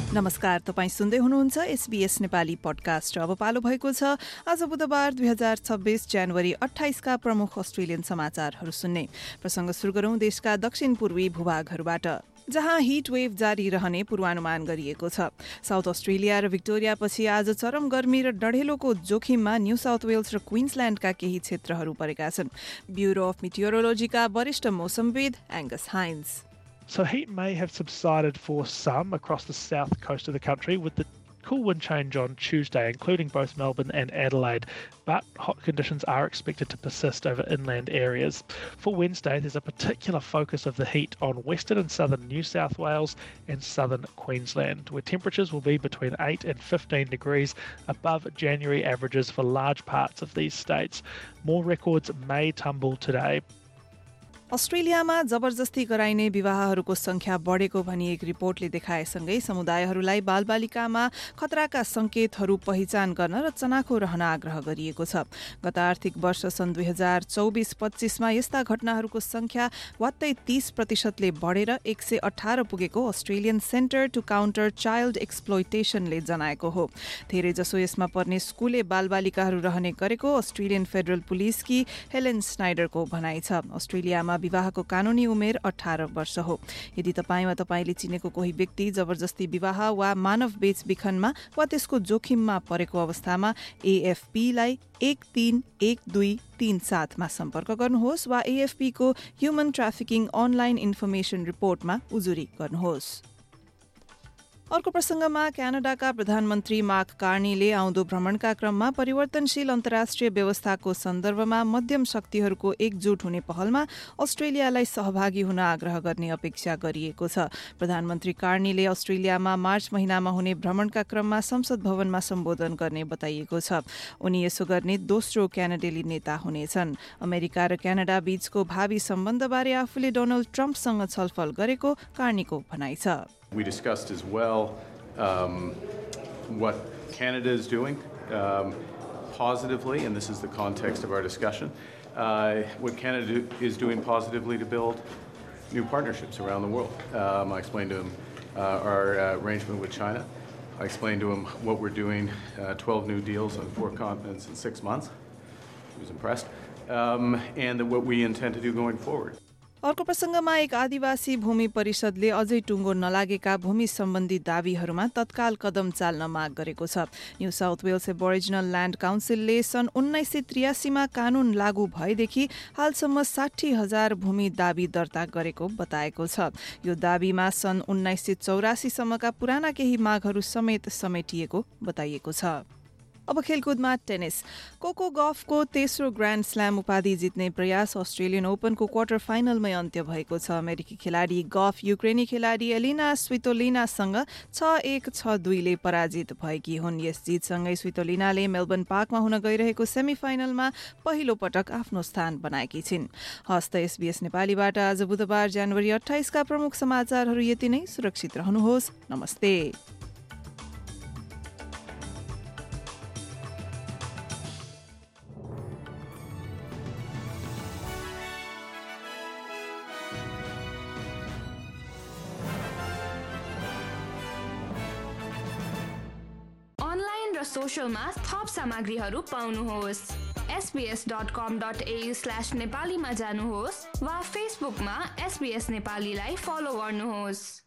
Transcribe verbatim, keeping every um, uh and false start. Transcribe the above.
नमस्कार, तपाईं सुन्दै हुनुहुन्छ एसबीएस नेपाली पडकास्ट। अब पालो भएको छ आज बुधबार दुई हजार छब्बीस जनवरी अठाइसका प्रमुख अस्ट्रेलियन समाचारहरू सुन्ने। प्रसंग सुरु गरौं देशका दक्षिण पूर्वी भूभागहरूबाट, जहाँ हिट वेभ जारी रहने पूर्वानुमान गरिएको छ। साउथ अस्ट्रेलिया र भिक्टोरिया पछि आज चरम गर्मी र डढेलोको जोखिममा न्यू साउथ वेल्स र क्वीन्सल्याण्डका केही क्षेत्रहरू परेका छन्। ब्युरो अफ मिटियोरोलोजीका वरिष्ठ मौसमविद Angus Hynes. So heat may have subsided for some across the south coast of the country with the cool wind change on Tuesday, including both Melbourne and Adelaide, but hot conditions are expected to persist over inland areas. For Wednesday, there's a particular focus of the heat on western and southern New South Wales and southern Queensland, where temperatures will be between eight and fifteen degrees above January averages for large parts of these states. More records may tumble today. अस्ट्रेलियामा जबरजस्ती गराइने विवाहहरूको संख्या बढेको भनी एक रिपोर्टले देखाएसँगै समुदायहरूलाई बालबालिकामा खतराका संकेतहरू पहिचान गर्न र चनाखो रहन आग्रह गरिएको छ। गत आर्थिक वर्ष सन् दुई हजार चौबिस पच्चीसमा यस्ता घटनाहरूको संख्या वात्तै तीस प्रतिशतले बढेर एक सय अठार पुगेको Australian centre to counter child एक्सप्लोइटेसनले जनाएको हो। धेरैजसो यसमा पर्ने स्कुले बालबालिकाहरू रहने गरेको अस्ट्रेलियन फेडरल पुलिसकी हेलेन स्नाइडरको भनाइ छ। अस्ट्रेलियामा विवाहको कानूनी उमेर अठार वर्ष हो। यदि तपाईँ वा तपाईले चिनेको कोही व्यक्ति जबरजस्ती विवाह वा मानव बेचबिखनमा वा त्यसको जोखिममा परेको अवस्थामा एएफपीलाई एक तीन एक दुई तीन सातमा सम्पर्क गर्नुहोस् वा एएफपीको ह्युमन ट्राफिकिङ अनलाइन इन्फर्मेसन रिपोर्टमा उजुरी गर्नुहोस्। अर्को प्रसंगमा क्यानाडाका प्रधानमन्त्री मार्क कार्नीले आउँदो भ्रमणका क्रममा परिवर्तनशील अन्तर्राष्ट्रिय व्यवस्थाको सन्दर्भमा मध्यम शक्तिहरूको एकजुट हुने पहलमा अस्ट्रेलियालाई सहभागी हुन आग्रह गर्ने अपेक्षा गरिएको छ। प्रधानमन्त्री कार्नीले अस्ट्रेलियामा मार्च महिनामा हुने भ्रमणका क्रममा संसद भवनमा सम्बोधन गर्ने बताइएको छ। उनी यसो गर्ने दोस्रो क्यानाडेली नेता हुनेछन्। अमेरिका र क्यानाडा बीचको भावी सम्बन्धबारे आफूले डोनाल्ड ट्रम्पसँग छलफल गरेको कार्नीको भनाइ छ। We discussed as well um, what Canada is doing um, positively, and this is the context of our discussion, uh, what Canada is doing positively to build new partnerships around the world. Um, I explained to him uh, our uh, arrangement with China. I explained to him what we're doing, uh, twelve new deals on four continents in six months. He was impressed. Um, and what we intend to do going forward. अर्को प्रसंगमा एक आदिवासी भूमि परिषदले अझै टुङ्गो नलागेका भूमि सम्बन्धी दावीहरूमा तत्काल कदम चाल्न माग गरेको छ। New South Wales Aboriginal land काउन्सिलले सन् उन्नाइस सय त्रियासीमा कानून लागू भएदेखि हालसम्म साठी हजार भूमि दावी दर्ता गरेको बताएको छ। यो दावीमा सन् उन्नाइस सय चौरासीसम्मका पुराना केही मागहरू समेत समेटिएको बताइएको छ। अब खेलकुदमा टेनिस। कोको गफको तेस्रो ग्रान्ड स्ल्याम उपाधि जित्ने प्रयास अस्ट्रेलियन ओपनको क्वार्टर फाइनलमै अन्त्य भएको छ। अमेरिकी खेलाडी गफ युक्रेनी खेलाडी एलिना स्वितोलिनासँग छ एक छ दुईले पराजित भएकी हुन्। यस जितसँगै स्वितोलिनाले मेलबर्न पार्कमा हुन गइरहेको सेमी फाइनलमा पहिलो पटक आफ्नो स्थान बनाएकी छिन्। हस्त एसबीएस नेपालीबाट आज बुधबार जनवरी अठाइसका प्रमुख समाचारहरू यति नै। सुरक्षित रहनुहोस्। नमस्ते। र सोशलमा थप सामग्रीहरू पाउनुहोस्। SBS dot com dot AU slash नेपालीमा जानुहोस् वा फेसबुकमा एसबीएस नेपालीलाई फलो गर्नुहोस्।